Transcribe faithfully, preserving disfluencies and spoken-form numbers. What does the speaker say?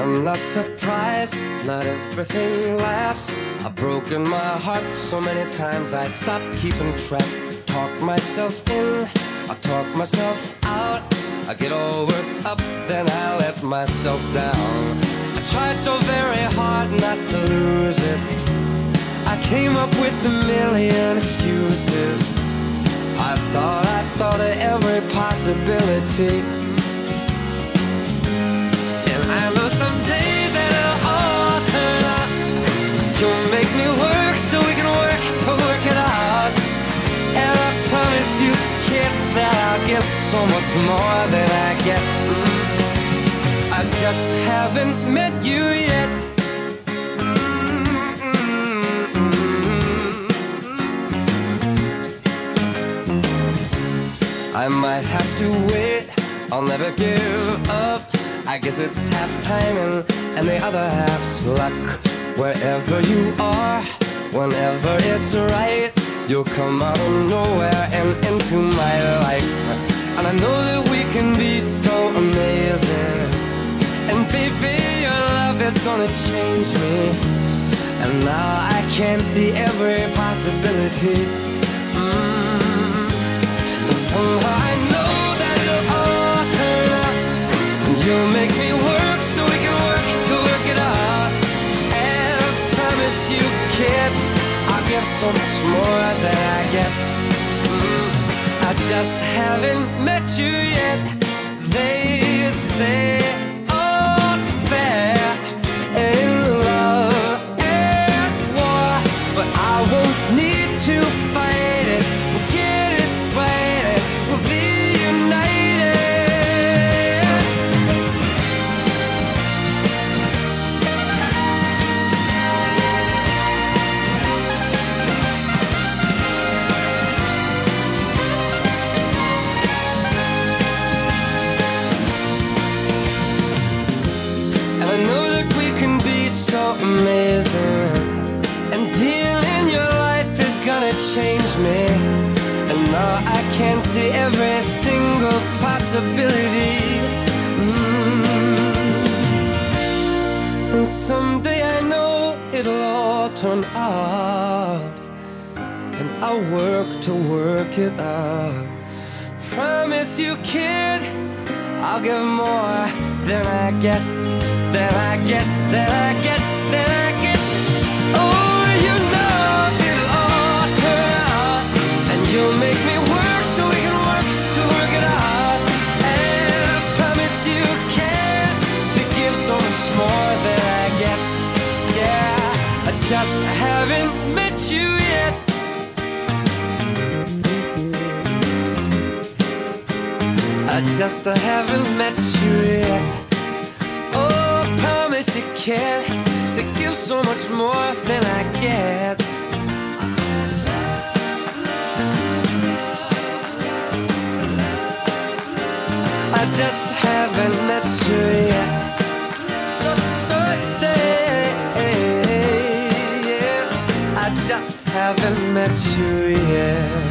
I'm not surprised, not everything lasts. I've broken my heart so many times I stopped keeping track. Talk myself in, I talk myself out. I get all worked up, then I let myself down. I tried so very hard not to lose it. I came up with a million excuses. I thought, I thought of every possibility. And I know someday that it'll all turn out. You'll make me work so we can work to work it out. And I promise you, kid, that I'll give so much more than I get. mm. I just haven't met you yet. I might have to wait, I'll never give up. I guess it's half timing and the other half's luck. Wherever you are, whenever it's right, you'll come out of nowhere and into my life. And I know that we can be so amazing. And baby, your love is gonna change me. And now I can see every possibility. mm. Somehow I know that it'll all turn out. You'll make me work so we can work to work it out. And I promise you, kid, I'll give so much more than I get. mm, I just haven't met you yet. They say all's fair in love and war, but I won't need to fight it. We'll get it right. We'll be united. And I know that we can be so amazing. And being in your life is gonna change me. And now I can see every single possibility. mm. And someday I know it'll all turn out. And I'll work to work it out. Promise you, kid, I'll give more than I get, than I get, than I get, than I get. Oh, you know it'll all turn out. And you'll make me work so we can work to work it out. And I promise you can to give so much more than I get. Yeah, I just haven't met you yet. I just haven't met you yet. Oh, I promise you can to give so much more than I get. I just haven't met you yet. So birthday, yeah. I just haven't met you yet.